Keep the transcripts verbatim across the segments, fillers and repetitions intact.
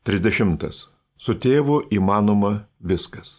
trisdešimtas. Su tėvu įmanoma viskas.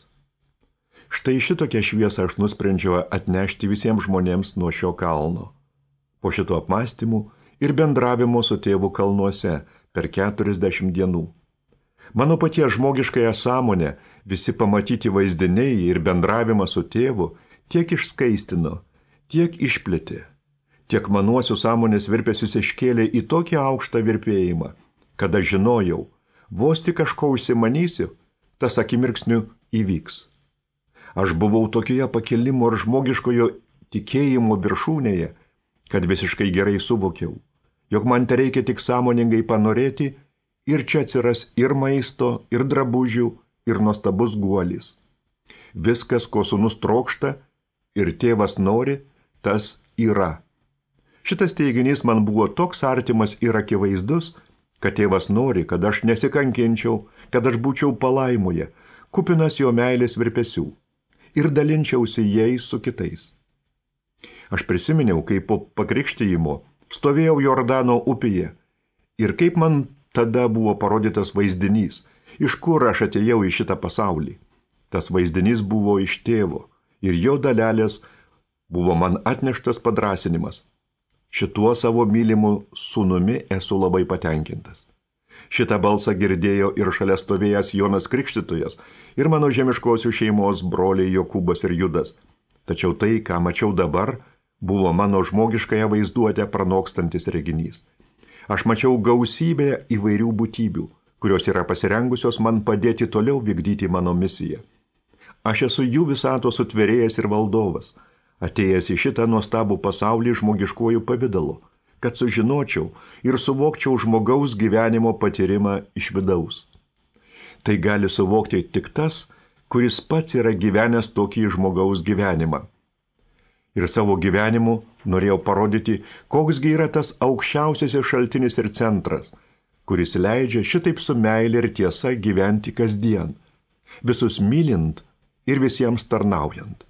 Štai šitokią šviesą aš nusprendžiau atnešti visiems žmonėms nuo šio kalno. Po šito apmąstymų ir bendravimo su tėvu kalnuose per keturiasdešimt dienų. Mano paties žmogiškąją sąmonę visi pamatyti vaizdiniai ir bendravimas su tėvu tiek išskaistino, tiek išplėtė, tiek manuosių sąmonės virpesius iškėlė į tokį aukštą virpėjimą, kad aš žinojau, vos tik kažko užsimanysiu, tas akimirksniu įvyks. Aš buvau tokioje pakilimo ir žmogiškojo tikėjimo viršūnėje, kad visiškai gerai suvokiau, jog man tereikia tik sąmoningai panorėti ir čia atsiras ir maisto, ir drabužių, ir nuostabus guolis. Viskas, ko sūnus trokšta ir tėvas nori, tas yra. Šitas teiginys man buvo toks artimas ir akivaizdus, kad tėvas nori, kad aš nesikankinčiau, kad aš būčiau palaimoje, kupinas jo meilės virpesių ir dalinčiausi jais su kitais. Aš prisiminiau, kaip po pakrikštijimo stovėjau Jordano upėje ir kaip man tada buvo parodytas vaizdinys, iš kur aš atėjau į šitą pasaulį. Tas vaizdinys buvo iš tėvo ir jo dalelės buvo man atneštas padrasinimas. Šituo savo mylimu sūnumi esu labai patenkintas. Šitą balsą girdėjo ir šalia stovėjęs Jonas Krikštytojas ir mano žemiškosių šeimos broliai Jokūbas ir Judas. Tačiau tai, ką mačiau dabar, buvo mano žmogiškąją vaizduotę pranokstantis reginys. Aš mačiau gausybę įvairių būtybių, kurios yra pasirengusios man padėti toliau vykdyti mano misiją. Aš esu jų visatos sutvėrėjas ir valdovas, atėjęs į šitą nuostabų pasaulį žmogiškuoju pavidalu, kad sužinočiau ir suvokčiau žmogaus gyvenimo patyrimą iš vidaus. Tai gali suvokti tik tas, kuris pats yra gyvenęs tokį žmogaus gyvenimą. Ir savo gyvenimu norėjau parodyti, koksgi yra tas aukščiausiasis šaltinis ir centras, kuris leidžia šitaip su meilė ir tiesa gyventi kasdien, visus mylint ir visiems tarnaujant.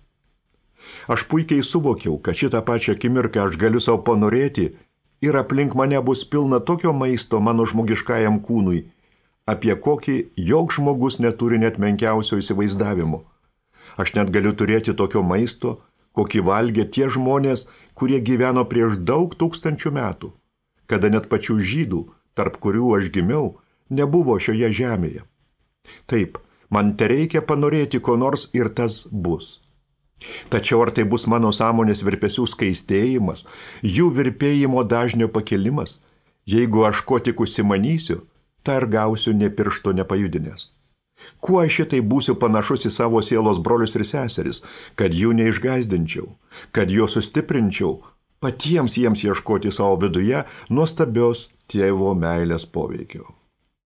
Aš puikiai suvokiau, kad šitą pačią akimirką aš galiu savo panorėti ir aplink mane bus pilna tokio maisto mano žmogiškajam kūnui, apie kokį joks žmogus neturi net menkiausio įsivaizdavimo. Aš net galiu turėti tokio maisto, kokį valgė tie žmonės, kurie gyveno prieš daug tūkstančių metų, kada net pačių žydų, tarp kurių aš gimiau, nebuvo šioje žemėje. Taip, man tereikia panorėti ko nors ir tas bus. Tačiau ar tai bus mano sąmonės virpesių skaistėjimas, jų virpėjimo dažnio pakilimas, jeigu aš ko tik užsimanysiu, tą ir gausiu nė piršto nepajudinęs. Kuo aš šitai būsiu panašus į savo sielos brolius ir seseris, kad jų neišgąsdinčiau, kad juos sustiprinčiau, patiems jiems ieškoti savo viduje nuostabios tėvo meilės poveikio.